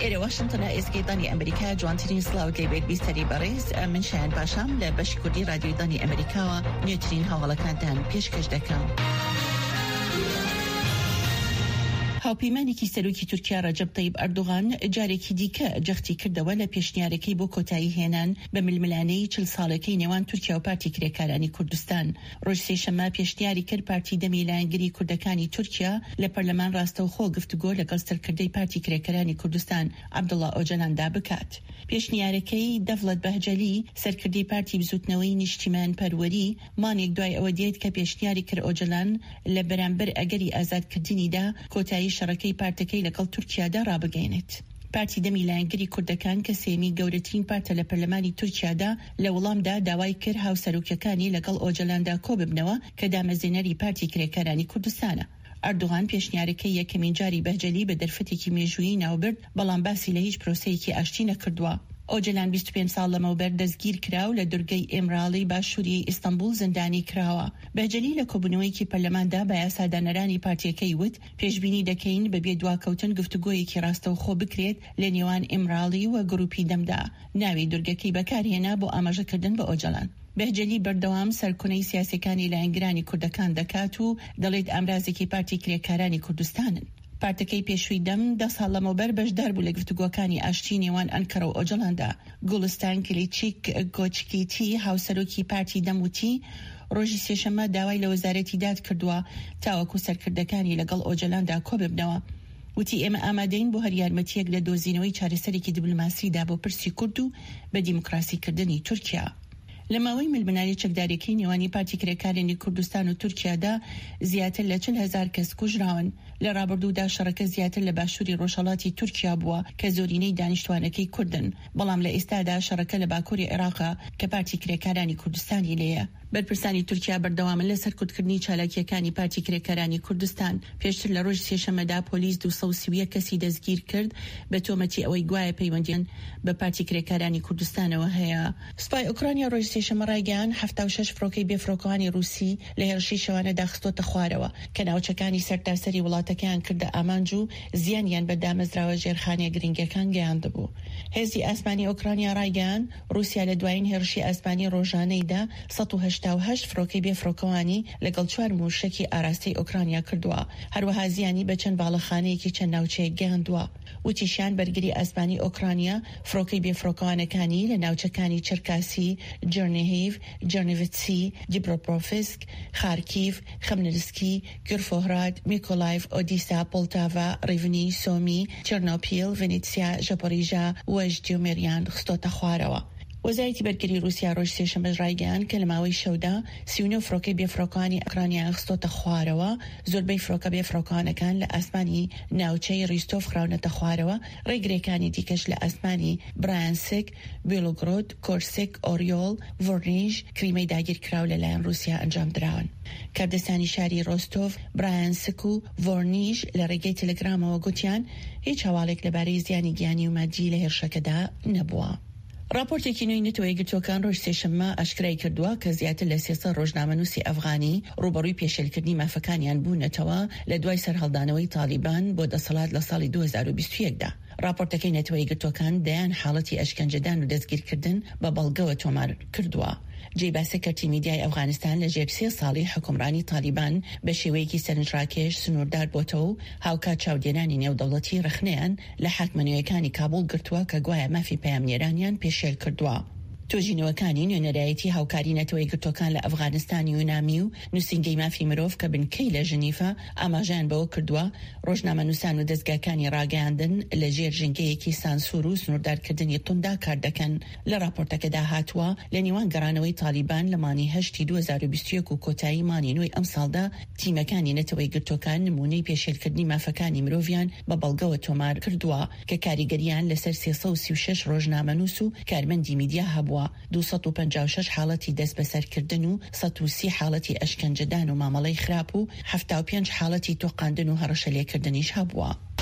إلى واشنطن إسكي ضاني أمريكا جوانترين سلاوت ليبيت بيستري باريس من شان باشام لبش كردي راديو ضاني أمريكا نيوترين هوالا كانتان بيشكش دكان هاوپەیمانێکی سەرۆکی تورکیا ڕەجەب طەیب ئەردۆغان جارێکی دیکە جەختی کردەوە لە پێشنیارەکەی بۆ کۆتایی هێنان بە ململانەی 40 ساڵەکەی نێوان تورکیا و پارتی کرێکارانی کوردستان. ڕۆژ سێشەممە پێشنیاری کرد پارتی دەمی لایەنگری کوردەکانی تورکیا لە پەرلەمان ڕاستەوخۆ گفتوگۆ لەگەڵ سەرکردەی پارتی کرێکارانی کوردستان عەبدوڵڵا ئۆجەلاندا بکات. پێشنیارەکەی دەڤڵەت بەهجەلی سەرکردەی پارتی بزوتنەوەی نیشتیمان پەروەری مانێک دوای ئەوە دێت کە پێشنیاری کرد ئۆجەلان لە بەرامبەر ئەگەری ئازادکردنیدا کۆتایی شەڕەکەی پارتەکەی لەگەڵ تورکیادا ڕابگەێنێت. پارتی دەمی لایەنگری کوردەکان کە سێمی گەورەترین پارتە لە پەرلەمانی تورکیادا لە وەڵامدا داوای کرد هاوسەرۆکیەکانی لەگەڵ ئۆجەلاندا کۆ ببنەوە کە دامەزێنەری پارتی کرێکارانی کوردستانە. ئەردوغان پێشنیارەکەی یەکەمین جاری بەهجەلی بە دەرفەتێکی مێژوویی ناوبرد بەڵام باسی لە هیچ پرۆسەیەکی ئاشتی نەکردووە. ئۆجەلان 25 ساڵ لەمەوبەر دەستگیر کرا و لە دورگەی ئێمراڵی باشووری ئیستانبول زندانی کراوە. بەهجەلی لە کۆبوونەوەیکی پەرلەماندا بە یاسادانەرانی پارتیەکەی وت پێشبینی دەکەین بەبێ دواکەوتن گفتوگۆیەکی ڕاستەوخۆ بکرێت لە نێوان ئێمراڵی و گروپی دەمدا. ناوی دورگەکەی بەکارهێنا بۆ ئاماژەکردن بە ئۆجەلان. بەهجەلی بەردەوام سەرکونەی سیاسەکانی لایەنگرانی کوردەکان دەکات و دەڵێت ئامرازێکی پارتی کرێکارانی کوردستانن. پارتەکەی پێشووی دەم 10 ساڵ لەمەوبەر بەشدار بوو لە گفتوگۆکانی ئاشتی نێوان ئەنکەرە و ئۆجەلاندا. گوڵستان کلیچیک گۆچکیتی هاوسەرۆکی پارتی دەموتی ڕۆژی سێشەممە داوای لە وەزارەتی داد کردووە تاوەکو سەرکردەکانی لەگەڵ ئۆجەلاندا کۆ ببنەوە. وتی ئێمە ئامادەین بۆ هەر یارمەتیەک لە دۆزینەوەی چارەسەرێکی دیبلۆماسیدا بۆ پرسی کورد و بە دیموکراسیکردنی تورکیا. لە ماوەی ململانی چەکدارێکی نێوانی پارتی کرێکارانی کوردستان و تورکیادا زیاتر لە 40,000 کەس کوژراون. لە ڕابردوودا شەڕەکە زیاتر لە باشووری ڕۆژهەڵاتی تورکیا بووە کە زۆرینەی دانیشتوانەکەی کوردن، بەڵام لە ئێستادا شەڕەکە لە باکووری عێراقا کە پارتی کرێکارانی کوردستانی لێیە. بەرپرسانی تورکیا بەردەوامن لە سەرکوتکردنی چالاکیەکانی پارتی کرێکارانی کوردستان. پێشتر لە ڕۆژ سێشەممەدا پۆلیس 230 کەسی دەستگیر کرد بە تۆمەتی ئەوەی گوایە پەیوەندیان بە پارتی کرێکارانی کوردستانەوە هەیە. سوپای ئوکرانیا ڕۆژ سێشەممە ڕایگەیان 76 فڕۆکەی بێفڕۆکەوانی رووسی لە هێرشی شەوانەدا خستۆتە خوارەوە کە ناوچەکانی سەرتاسەری وڵاتەکەیان کردە ئامانج و زیانیان بە دامەزراوە ژێرخانە گرنگەکان گەیاندبوو. هێزی ئاسمانی ئوکرانیا ڕایگەیان رووسیا لە دوایین هێرشی ئاسمانی ڕۆژانەیدا 188 فڕۆکەی بێفڕۆکەوانی لەگەڵ 4 موشکی ئاراستەی ئوکرانیا کردووە. هەروەها زیانی بە چەند باڵەخانەیەکی چەند ناوچەیەک گەیاندووە. وتیشیان بەرگری ئاسمانی ئوکرانیا فڕۆکەی بێفڕۆکەوانەکانی لە ناوچەکانی چەرکاسی، جرنیهیڤ، جرنیڤتسی، دیبرۆپۆفسک، خارکیڤ، خەمنلسکی، گرفۆهراد، میکۆلایڤ، ئۆدیسا، پۆلتاڤا، ڕیڤنی، سۆمی، چێرنۆپیل، ڤێنیتسیا، ژەپۆریژا و ژیتۆمێریان خستۆتە خوارەوە. وەزارەتی بەرگری رووسیا ڕۆژ سێشەممە ڕایگەیان کە لە ماوەی شەودا 39 فڕۆکەی بێفڕۆکەوانی ئوکرانیا خستۆتە خوارەوە. زۆربەی فڕۆکە بێفڕۆکەوانەکان لە ئاسمانی ناوچەی ڕیستۆف خراونەتە خوارەوە. ڕێگرێکانی دیکەش لە ئاسمانی برایانسک، بیلۆگرۆد، کۆرسک، ئۆریۆل، ڤۆرنیژ، کریمەی داگیرکراو لەلایەن رووسیا ئەنجام دراون. کاردەسانی شاری ڕۆستۆڤ، برایانسک و ڤۆرنیژ لە ڕێگەی تەلەگرامەوە گوتیان هیچ هەواڵێک لەبارەی زیانی گیانی و مادی لە هێرشەکەدا نەبووە. راپۆرتێکی نوێی نەتەوە یەکگرتووەکان ڕۆژ سێشەممە ئاشکرای کردووە کە زیاتر لە 300 ڕۆژنامەنووسی ئەفغانی ڕوبەڕووی پێشێلکردنی مافەکانیان بوونەتەوە لە دوای سەرهەڵدانەوەی تالیبان بۆ دەسەڵات لە ساڵی 2021دا. راپۆرتەکەی نەتەوە یەکگرتووەکان دەیان حاڵەتی ئەشکەنجەدان و دەستگیرکردن بە بەڵگەوە تۆمار کردووە. جێی باسەکەرتی میدیای ئەفغانستان لە ژێر 3 ساڵی حکومڕانی تالیبان بە شێوەیەکی سەرنجڕاکێش سنووردار بۆتەوە و هاوکات چاودێنانی نێودەوڵەتی ڕخنەیان لە حاکمەنوێیەکانی کابوڵ گرتووە کە گوایە مافی پەیامنێرانیان پێشێل کردووە. تۆژینەوەکانی نوێنەرایەتی هاوکاری نەتەوەی گرتوەکان لە ئەفغانستانی و نامی و نووسنگەی مافی مرۆڤ کە بنکەی لە ژنیفە ئاماژیان بەوە کردووە ڕۆژنامە نووسان و دەستگاکانی ڕاگەیاندن لە ژێر ژنگەیەکی سانسور و سنووردارکردنی توندا کار دەکەن. لە راپۆرتەکەدا هاتووە لە نێوان گەڕانەوەی تالیبان لە مانی هەشتی 2021 و کۆتایی مانی نوێی ئەم ساڵدا تیمەکانی نەتەوەی گرتوەکان نمونەی پێشێلکردنی مافەکانی مرۆڤیان بە بەڵگەوە تۆمار کردووە کە کاریگەریان لەسەر 336 ڕۆژنامە نووس و کارمەندی میدیا هەبووە. 256 حاڵەتی دەست بەسەرکردن و 130 حاڵەتی ئەشکەنجەدان و مامەڵەی خراپ و 75 حاڵەتی تۆقاندن و هەڕەشەلێکردنیش هەبووە.